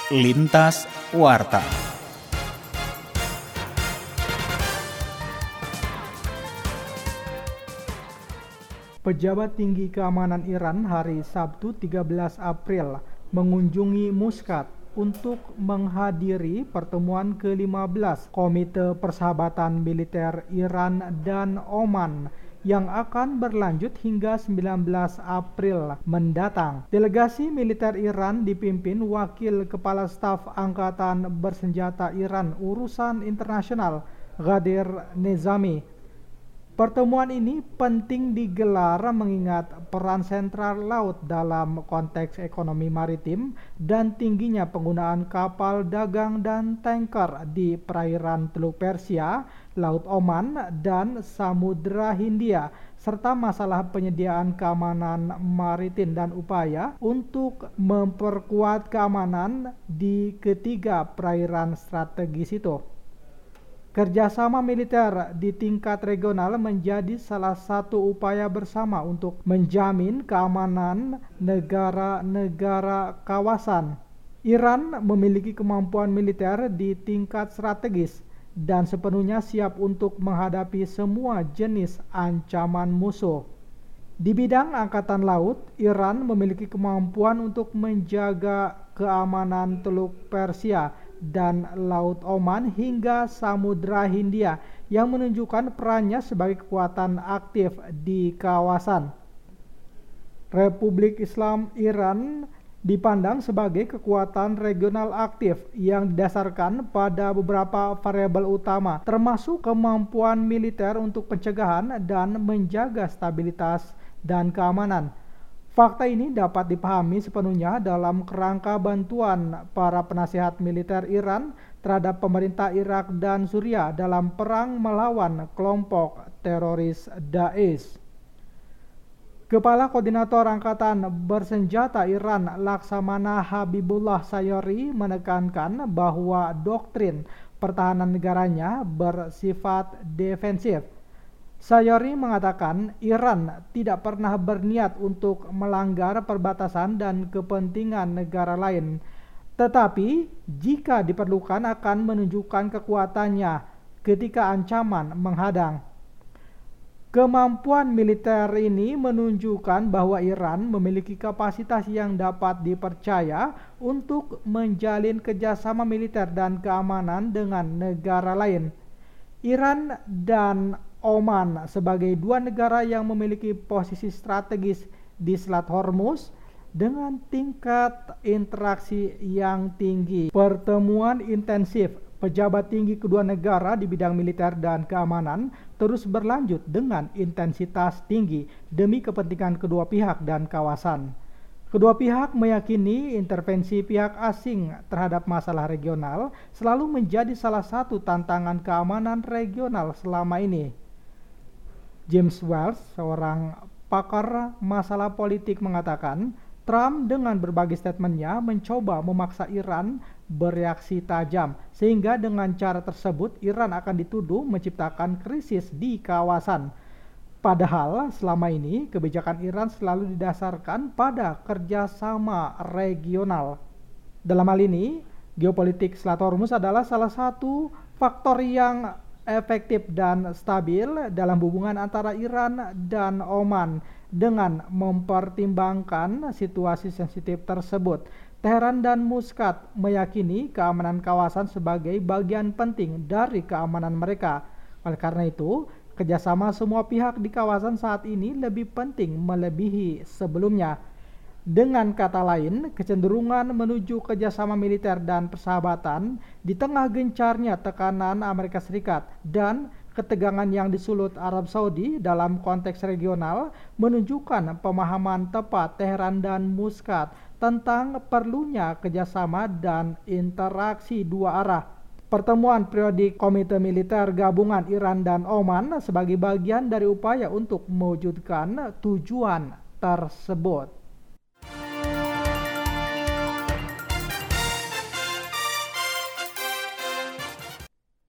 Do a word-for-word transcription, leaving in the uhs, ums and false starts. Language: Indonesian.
Lintas Warta. Pejabat tinggi keamanan Iran hari Sabtu tiga belas April mengunjungi Muscat untuk menghadiri pertemuan ke lima belas Komite Persahabatan Militer Iran dan Oman yang akan berlanjut hingga sembilan belas April mendatang. Delegasi militer Iran dipimpin Wakil Kepala Staf Angkatan Bersenjata Iran Urusan Internasional Ghadir Nizami. Pertemuan ini penting digelar mengingat peran sentral laut dalam konteks ekonomi maritim dan tingginya penggunaan kapal dagang dan tanker di perairan Teluk Persia, Laut Oman, dan Samudra Hindia, serta masalah penyediaan keamanan maritim dan upaya untuk memperkuat keamanan di ketiga perairan strategis itu. Kerjasama militer di tingkat regional menjadi salah satu upaya bersama untuk menjamin keamanan negara-negara kawasan. Iran memiliki kemampuan militer di tingkat strategis dan sepenuhnya siap untuk menghadapi semua jenis ancaman musuh. Di bidang angkatan laut, Iran memiliki kemampuan untuk menjaga keamanan Teluk Persia dan Laut Oman hingga Samudra Hindia yang menunjukkan perannya sebagai kekuatan aktif di kawasan. Republik Islam Iran dipandang sebagai kekuatan regional aktif yang didasarkan pada beberapa variabel utama, termasuk kemampuan militer untuk pencegahan dan menjaga stabilitas dan keamanan. Fakta ini dapat dipahami sepenuhnya dalam kerangka bantuan para penasihat militer Iran terhadap pemerintah Irak dan Suriah dalam perang melawan kelompok teroris Daesh. Kepala Koordinator Angkatan Bersenjata Iran Laksamana Habibullah Sayari menekankan bahwa doktrin pertahanan negaranya bersifat defensif. Sayari mengatakan Iran tidak pernah berniat untuk melanggar perbatasan dan kepentingan negara lain, tetapi jika diperlukan akan menunjukkan kekuatannya ketika ancaman menghadang. Kemampuan militer ini menunjukkan bahwa Iran memiliki kapasitas yang dapat dipercaya untuk menjalin kerjasama militer dan keamanan dengan negara lain. Iran dan Oman sebagai dua negara yang memiliki posisi strategis di Selat Hormuz dengan tingkat interaksi yang tinggi. Pertemuan intensif pejabat tinggi kedua negara di bidang militer dan keamanan terus berlanjut dengan intensitas tinggi demi kepentingan kedua pihak dan kawasan. Kedua pihak meyakini intervensi pihak asing terhadap masalah regional selalu menjadi salah satu tantangan keamanan regional selama ini. James Wells, seorang pakar masalah politik, mengatakan Trump dengan berbagai statementnya mencoba memaksa Iran bereaksi tajam, sehingga dengan cara tersebut Iran akan dituduh menciptakan krisis di kawasan. Padahal selama ini kebijakan Iran selalu didasarkan pada kerjasama regional. Dalam hal ini, geopolitik Selat Hormuz adalah salah satu faktor yang efektif dan stabil dalam hubungan antara Iran dan Oman. Dengan mempertimbangkan situasi sensitif tersebut, Teheran dan Muscat meyakini keamanan kawasan sebagai bagian penting dari keamanan mereka. Oleh karena itu, kerjasama semua pihak di kawasan saat ini lebih penting melebihi sebelumnya. Dengan kata lain, kecenderungan menuju kerjasama militer dan persahabatan di tengah gencarnya tekanan Amerika Serikat dan ketegangan yang disulut Arab Saudi dalam konteks regional menunjukkan pemahaman tepat Teheran dan Muscat tentang perlunya kerjasama dan interaksi dua arah. Pertemuan periodik Komite Militer Gabungan Iran dan Oman sebagai bagian dari upaya untuk mewujudkan tujuan tersebut.